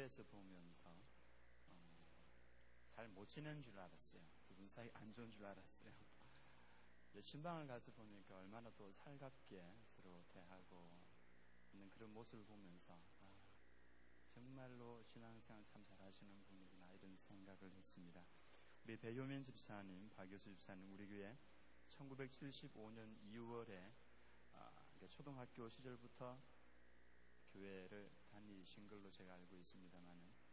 교회에서 보면서 잘 못 지낸 줄 알았어요. 두 분 사이 안 좋은 줄 알았어요. 신방을 가서 보니까 얼마나 또 살갑게 서로 대하고 있는 그런 모습을 보면서 정말로 신앙생활 참 잘하시는 분이구나 이런 생각을 했습니다. 우리 배효민 집사님, 박효수 집사님 우리 교회 1975년 2월에 초등학교 시절부터 교회를 다니신 걸로 제가 알고 있습니다만은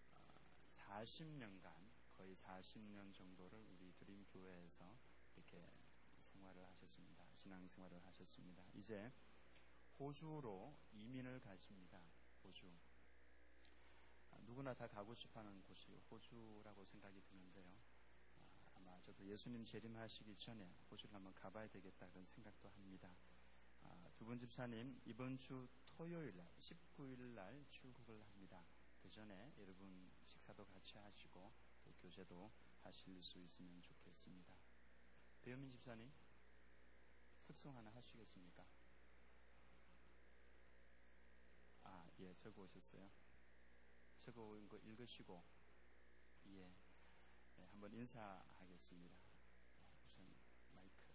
40년간 거의 40년 정도를 우리 드림교회에서 이렇게 생활을 하셨습니다. 신앙생활을 하셨습니다. 이제 호주로 이민을 가십니다. 호주. 누구나 다 가고 싶어하는 곳이 호주라고 생각이 드는데요. 아마 저도 예수님 재림하시기 전에 호주를 한번 가봐야 되겠다 그런 생각도 합니다. 두 분 집사님 이번 주 토요일 날 19일 날 출국을 합니다. 그 전에 여러분 식사도 같이 하시고 또 교제도 하실 수 있으면 좋겠습니다. 배현민 집사님 습송 하나 하시겠습니까? 예, 적어 오셨어요. 적어 온 거 읽으시고 예, 한번 인사하겠습니다. 우선 마이크.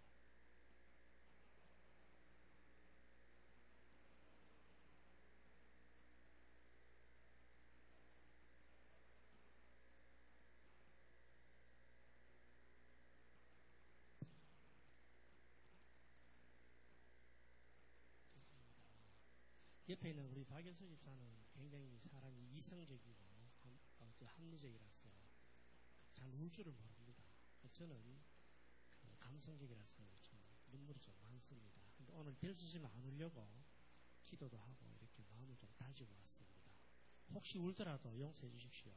옆에 있는 우리 박연수 집사는 굉장히 사람이 이성적이고 합리적이라서 잘 울 줄을 모릅니다. 저는 감성적이라서 좀 눈물이 좀 많습니다. 근데 오늘 될 수 있으면 안 울려고 기도도 하고 이렇게 마음을 좀 다지고 왔습니다. 혹시 울더라도 용서해 주십시오.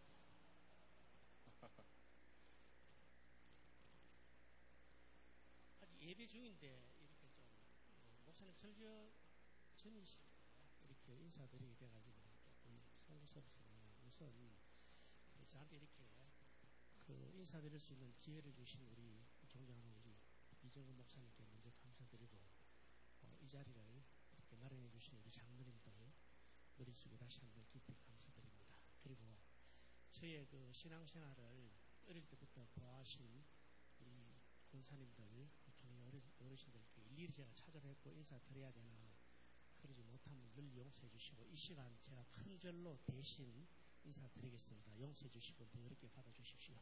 아직 예배 중인데 이렇게 좀 목사님 설교 전이시고 이렇게 인사드리게 돼가지고 조금 송구스럽습니다. 우선 저한테 이렇게 인사드릴 수 있는 기회를 주신 우리 존경하는 우리 이정근 목사님께 먼저 감사드리고 이 자리를 이렇게 마련해 주신 우리 장로님들 머릿속에 다시 한번 깊이 감사드립니다. 그리고 저의 신앙생활을 어릴 때부터 보아하신 우리 권사님들, 교회 어르신들께 일일이 제가 찾아뵙고 인사드려야 되나 그러지 못하면 늘 용서해 주시고 이 시간 제가 큰 절로 대신 인사드리겠습니다. 용서해 주시고 더 어렵게 받아주십시오.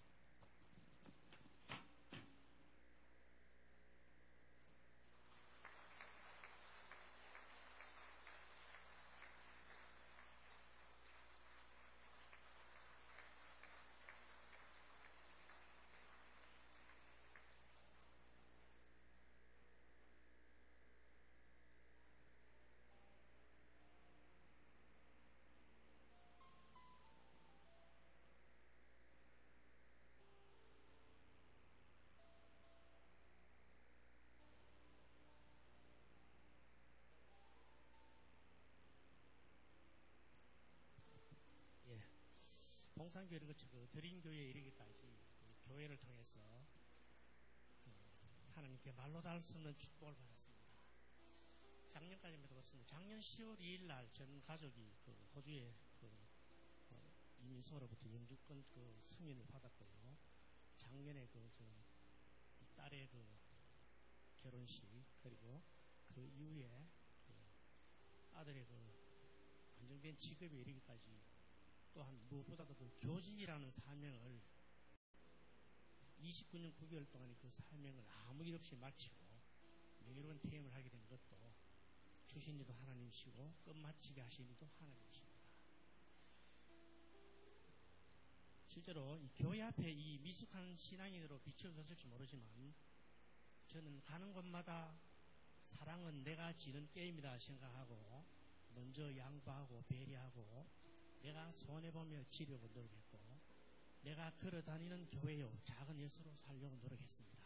봉산교회를 거치고 드림교회에 이르기까지 교회를 통해서 하나님께 말로 닿을 수 없는 축복을 받았습니다. 작년까지만 해도 그렇습니다. 작년 10월 2일 날 전 가족이 호주에 이민소로부터 영주권 승인을 받았고요. 작년에 딸의 결혼식 그리고 그 이후에 아들의 안정된 직업에 이르기까지 또한 무엇보다도 교직이라는 사명을 29년 9개월 동안의 그 사명을 아무 일 없이 마치고 명예로운 퇴임을 하게 된 것도 주신 이도 하나님이시고 끝마치게 하신 이도 하나님이십니다. 실제로 이 교회 앞에 이 미숙한 신앙인으로 비춰졌을지 모르지만 저는 가는 곳마다 사랑은 내가 지는 게임이다 생각하고 먼저 양보하고 배려하고 내가 손해보며 지려고 노력했고 내가 걸어다니는 교회요 작은 예수로 살려고 노력했습니다.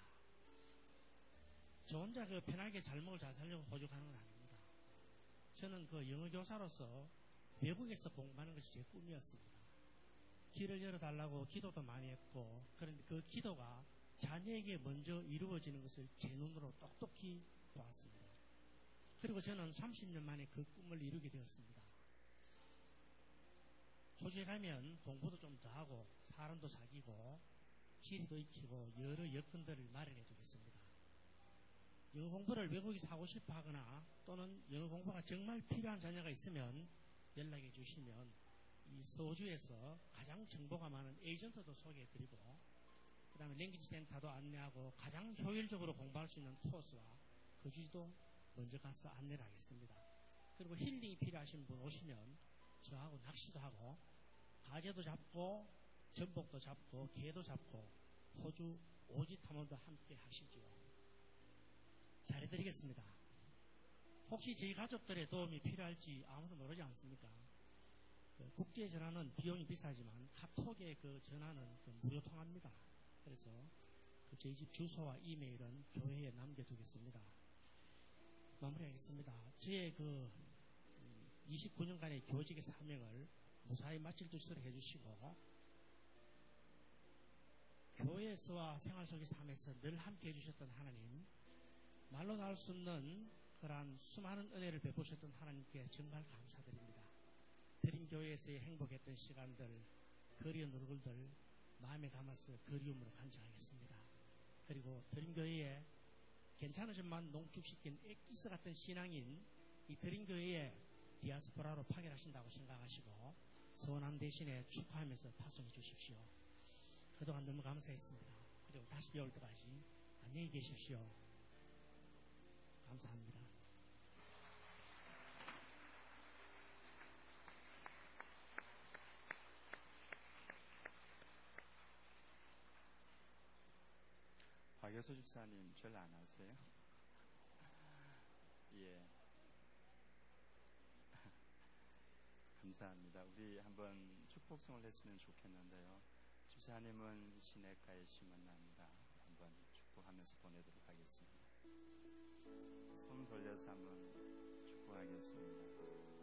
저 혼자 편하게 잘먹을 잘 살려고 호주 가는 건 아닙니다. 저는 영어교사로서 외국에서 공부하는 것이 제 꿈이었습니다. 길을 열어달라고 기도도 많이 했고 그런데 그 기도가 자녀에게 먼저 이루어지는 것을 제 눈으로 똑똑히 보았습니다. 그리고 저는 30년 만에 그 꿈을 이루게 되었습니다. 호주에 가면 공부도 좀 더 하고 사람도 사귀고 지리도 익히고 여러 여건들을 마련해 두겠습니다. 영어 공부를 외국에서 하고 싶어 하거나 또는 영어 공부가 정말 필요한 자녀가 있으면 연락해 주시면 이 서호주에서 가장 정보가 많은 에이전트도 소개해 드리고 그 다음에 랭귀지 센터도 안내하고 가장 효율적으로 공부할 수 있는 코스와 거주지도 먼저 가서 안내를 하겠습니다. 그리고 힐링이 필요하신 분 오시면 저하고 낚시도 하고 가재도 잡고 전복도 잡고 게도 잡고 호주 오지 탐험도 함께 하시지요. 잘해드리겠습니다. 혹시 저희 가족들의 도움이 필요할지 아무도 모르지 않습니까? 국제 전화는 비용이 비싸지만 카톡의 그 전화는 무료 통합니다. 그래서 저희 집 주소와 이메일은 교회에 남겨두겠습니다. 마무리하겠습니다. 저의 29년간의 교직의 사명을 무사히 마칠 수 있도록 해주시고 교회에서와 생활 속의 삶에서 늘 함께 해주셨던 하나님, 말로 나올 수 없는 그러한 수많은 은혜를 베푸셨던 하나님께 정말 감사드립니다. 드림교회에서의 행복했던 시간들, 그리운 얼굴들 마음에 담아서 그리움으로 간직하겠습니다. 그리고 드림교회에 괜찮으신만 농축시킨 엑기스 같은 신앙인 이 드림교회에 디아스포라로 파견하신다고 생각하시고 서원함 대신에 축하하면서 파송해 주십시오. 그동안 너무 감사했습니다. 그리고 다시 배울 때까지 안녕히 계십시오. 감사합니다. 박여수 집사님 절 안 아세요? 예. 감사합니다. 우리 한번 축복성을 했으면 좋겠는데요. 집사님은 시냇가에 심은 나무다. 한번 축복하면서 보내도록 하겠습니다. 손 돌려서 한번 축복하겠습니다.